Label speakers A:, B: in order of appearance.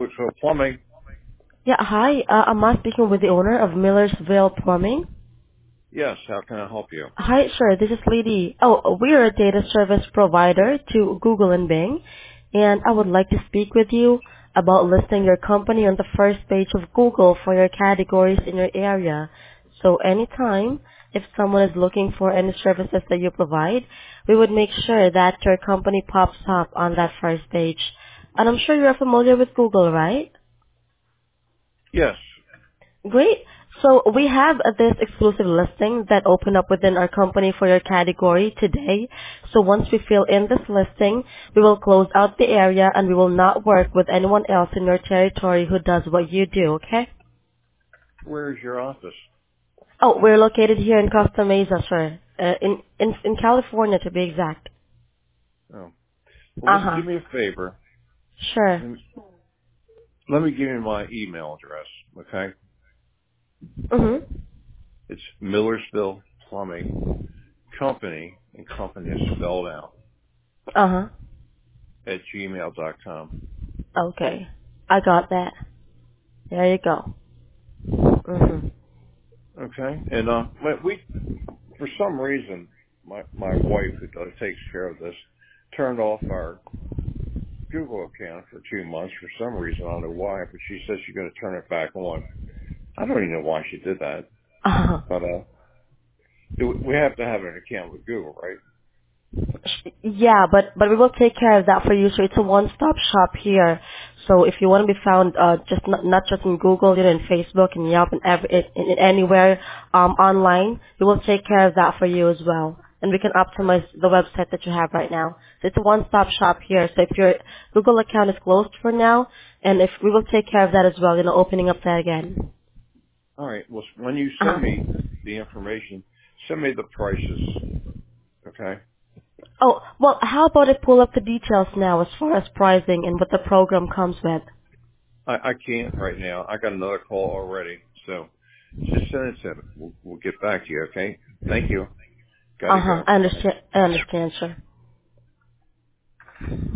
A: So plumbing,
B: Yeah, hi. I'm speaking with the owner of Millersville Plumbing.
A: yes. How can I help you?
B: Hi, sir. This is Lady. Oh, we are a data service provider to Google and Bing, and I would like to speak with you about listing your company on the first page of Google for your categories in your area. So anytime, if someone is looking for any services that you provide, we would make sure that your company pops up on that first page. And I'm sure you're familiar with Google, right?
A: Yes.
B: Great. So we have this exclusive listing that opened up within our company for your category today. So once we fill in this listing, we will close out the area and we will not work with anyone else in your territory who does what you do, okay?
A: Where is your office?
B: Oh, we're located here in Costa Mesa, sir. In California to be exact.
A: Oh, well,
B: Uh-huh.
A: give me a favor.
B: Sure.
A: Let me give you my email address. Okay,
B: Mm-hmm.
A: it's Millersville Plumbing Company, and company is spelled out
B: Uh-huh.
A: at gmail.com.
B: Okay. I got that. There you go. Mm-hmm.
A: Okay, and we for some reason my wife who takes care of this turned off our Google account for 2 months for some reason. I don't know why, but she says she's going to turn it back on. I don't even know why she did that,
B: Uh-huh.
A: but we have to have an account with Google, right?
B: Yeah, but we will take care of that for you. So it's a one-stop shop here. So if you want to be found, just not just in Google, in Facebook and Yelp and in anywhere online, we will take care of that for you as well. And we can optimize the website that you have right now. So it's a one-stop shop here. So if your Google account is closed for now, and if we will take care of that as well, opening up that again.
A: All right. Well, when you
B: Uh-huh.
A: send me the information, send me the prices. Okay.
B: Oh, well, how about I pull up the details now as far as pricing and what the program comes with?
A: I can't right now. I got another call already, so just send it to me. We'll get back to you. Okay. Thank you. Got to
B: Uh-huh.
A: go.
B: I
A: Bye.
B: understand. I understand, sir.